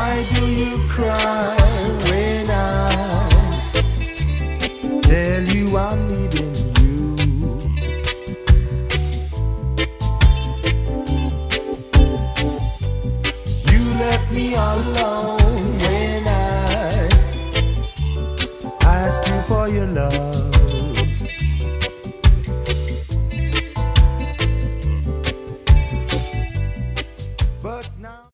Why do you cry when I tell you I'm leaving you? You left me all alone.